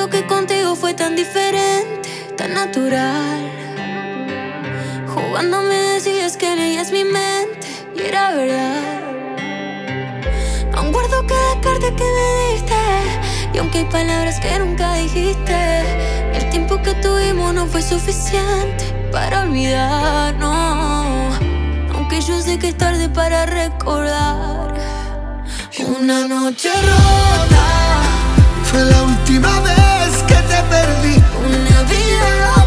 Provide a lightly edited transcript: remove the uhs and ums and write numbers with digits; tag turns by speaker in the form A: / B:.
A: Recuerdo que contigo fue tan diferente, tan natural. Jugando me decías que leías mi mente y era verdad. Aún guardo cada carta que me diste, y aunque hay palabras que nunca dijiste, el tiempo que tuvimos no fue suficiente para olvidarnos. Aunque yo sé que es tarde para recordar. Una noche rota
B: fue la última vez que te perdí.
A: Una vida loca